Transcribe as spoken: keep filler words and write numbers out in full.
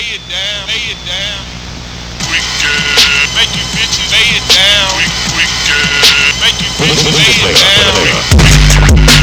lay it down, lay it down. Wicked, make you bitches lay it down. Wicked, make you bitches lay it down.